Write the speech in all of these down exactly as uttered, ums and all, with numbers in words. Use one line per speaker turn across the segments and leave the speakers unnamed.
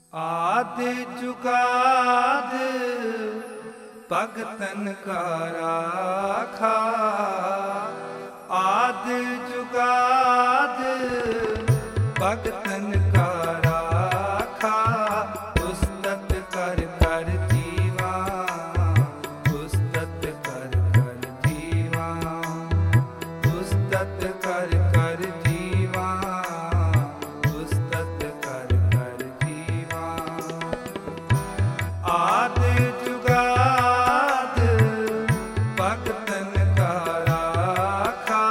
आदि जुगाद भगतन का राखा, आदि जुगाद भगतन का राखा। उस्तत कर कर जीवा, उस्तत कर कर जीवा, उस्तत कर कर जीवा, उस्तत कर कर जीवा। आदि जुगाद भगतन का राखा,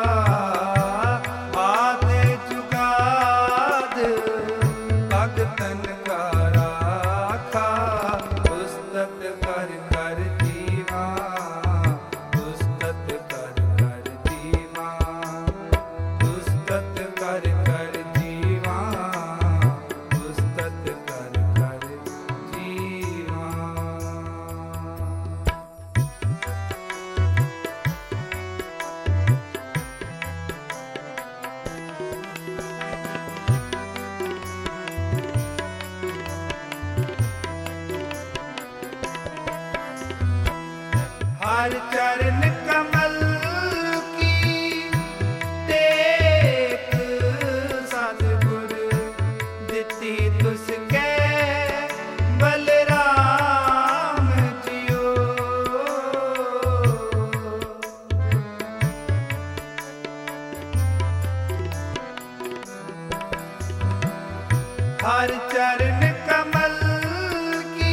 आदि जुगाद भगतन का राखा। उस्तत कर कर जीवा, उस्तत कर कर जीवा, उस्तत कर कर जीवा, उस्तत कर कर जीवा। हर चरण कमल की टेक, सतगुर दिती तुसके बलराम जियो। हर चरण कमल की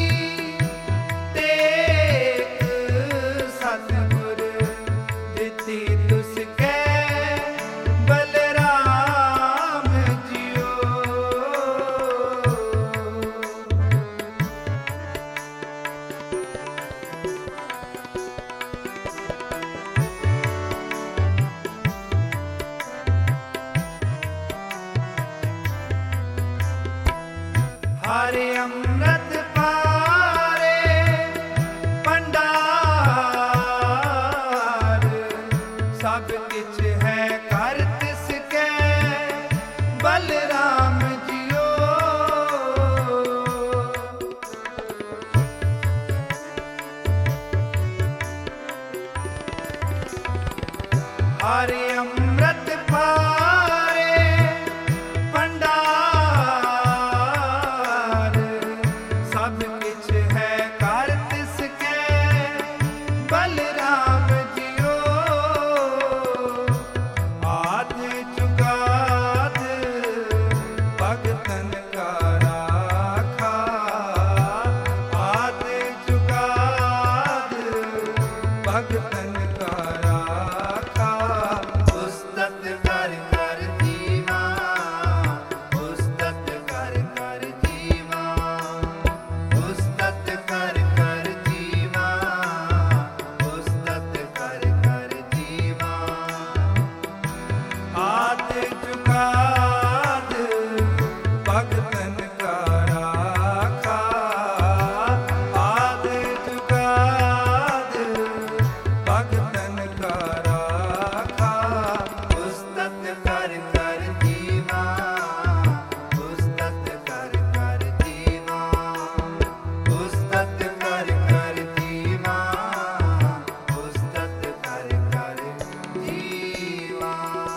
टेक, सतगुर दिती तुसके बलराम जियो। हरे अमृत पारे भंडार, सब किछ है कर तिसके बलराम जियो। हरे अमृत पारे भंडार, सब किछ है कर तिसके बलराम जियो। आदि जुगाद भगतन का राखा, आदि जुगाद भगतन का राखा। उस्तत कर कर जीवा, उस्तत कर कर जीवा, उस्तत कर कर जीवा, उस्तत कर कर जीवा। आदि जुगाद भगतन का राखा, आदि जुगाद भगतन का राखा। उस्तत कर कर जीवा, उस्तत कर कर जीवा, उस्तत कर कर जीवा, उस्तत कर कर जीवा।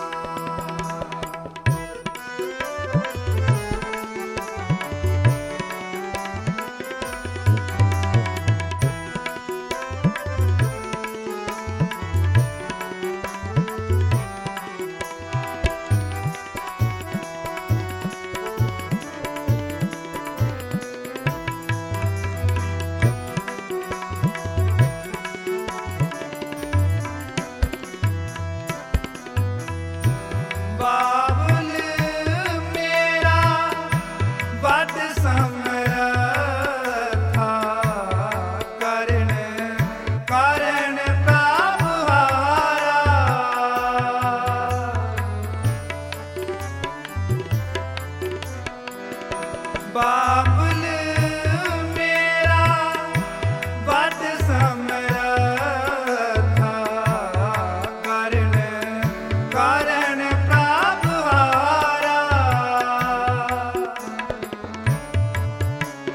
बाबुल मेरा बद समरथा, करण करण प्रभु हारा। बाबुल मेरा बद समरथा, करण करण प्रभु हारा।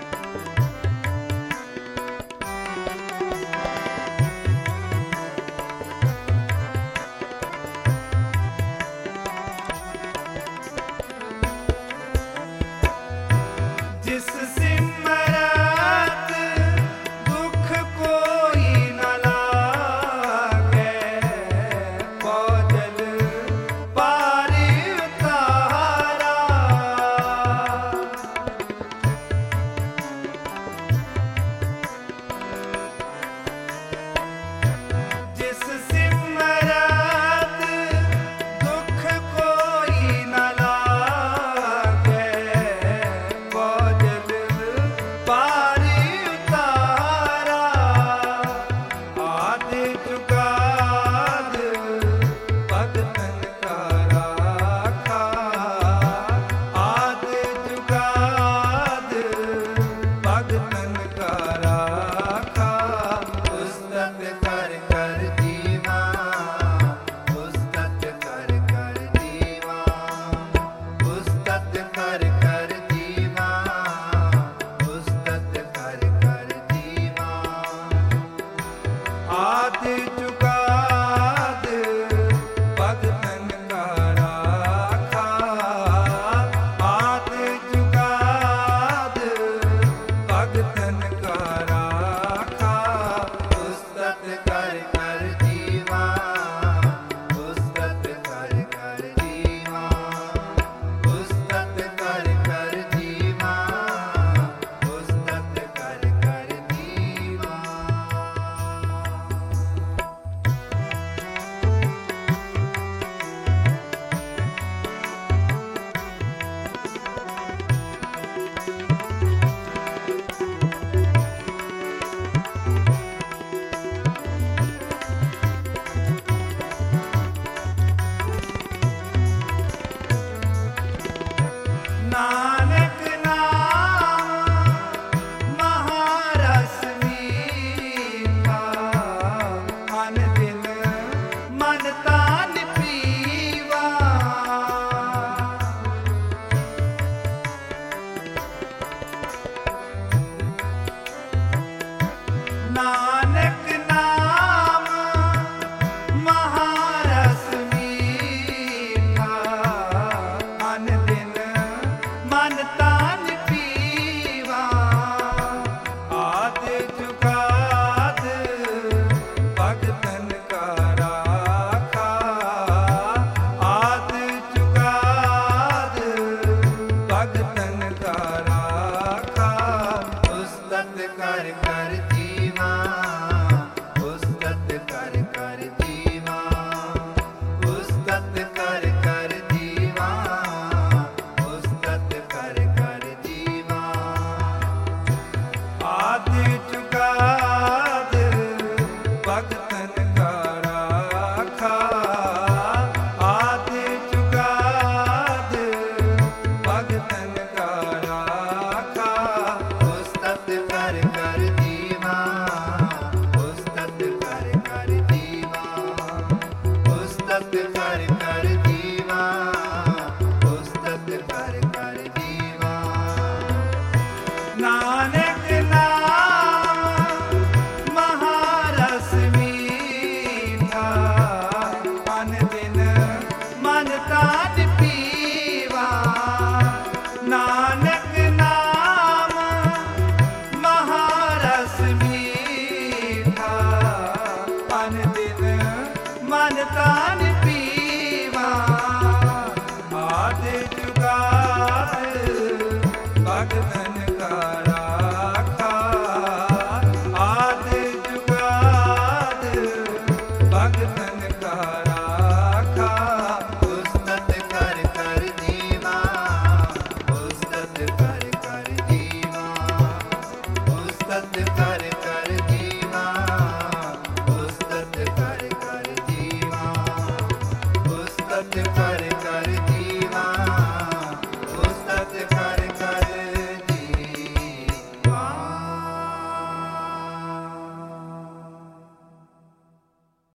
नानक नाम महारस मीठा, मन दिन मन तान पीवा। नानक नाम महारस मीठा, मन दिन मन तान पीवा। आदि जुगा